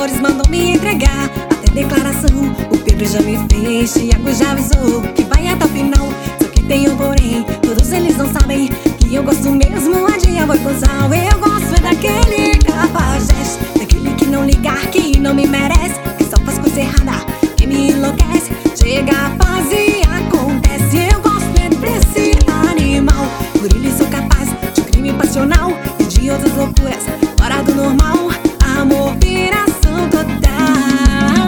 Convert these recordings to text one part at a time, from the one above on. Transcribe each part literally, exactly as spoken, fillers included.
flores, mandou me entregar até declaração. O Pedro já me fez, Thiago já avisou que vai até o final. Só que tem um porém, todos eles não sabem que eu gosto mesmo é de amor com sal. Eu gosto é daquele cafajeste, daquele que não liga, que não me merece, que só faz coisa errada, que me enlouquece. Chega a fase e acontece. Eu gosto é desse animal, por ele sou capaz de um crime passional e de outras loucuras fora do normal. Amor, viração total.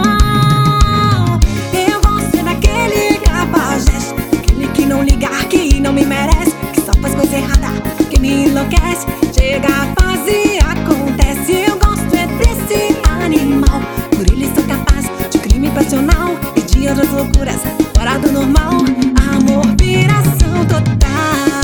Eu gosto é daquele cafajeste, daquele que não liga, que não me merece, que só faz coisa errada, que me enlouquece. Chega a fase e acontece. Eu gosto é desse animal, por ele sou capaz de um crime passional e de outras loucuras fora do normal. Amor, viração total.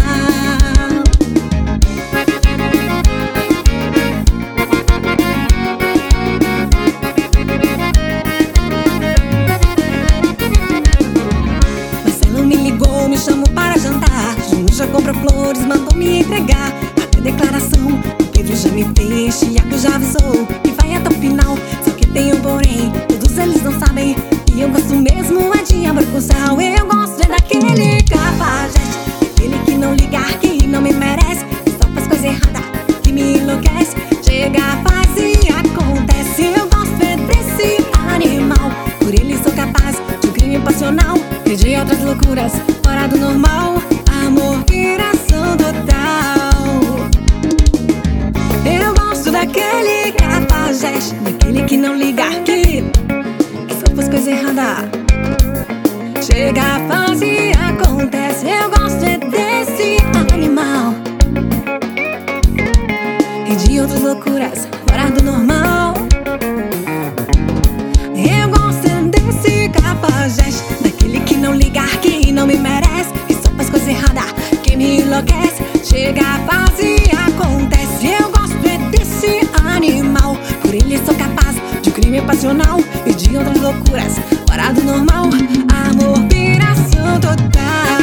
Marcelo me ligou, me chamou para jantar. Júnior já comprou flores, mandou me entregar até declaração. O Pedro já me fez, Thiago já avisou que vai até o final. Só que tem um porém, todos eles não sabem que eu gosto mesmo é de amor com sal. Eu gosto é daquele cafajeste, daquele que não liga, que não me merece, que só faz coisa errada, que me enlouquece. Chega a fase e acontece. Eu gosto é desse animal, por ele sou capaz de um crime passional e de outras loucuras fora do normal. Amor, viração total. Eu gosto daquele cafajeste, daquele que não liga, que, que só faz coisa errada. Chega a fase e acontece. Eu gosto é desse animal e de outras loucuras fora do normal. Eu gosto é desse cafajeste, daquele que não liga, que não me merece, que só faz coisa errada, que me enlouquece. Chega a fase e acontece. Eu gosto é desse animal, por ele sou capaz de um crime passional e de outras loucuras fora do normal. Amor, viração total.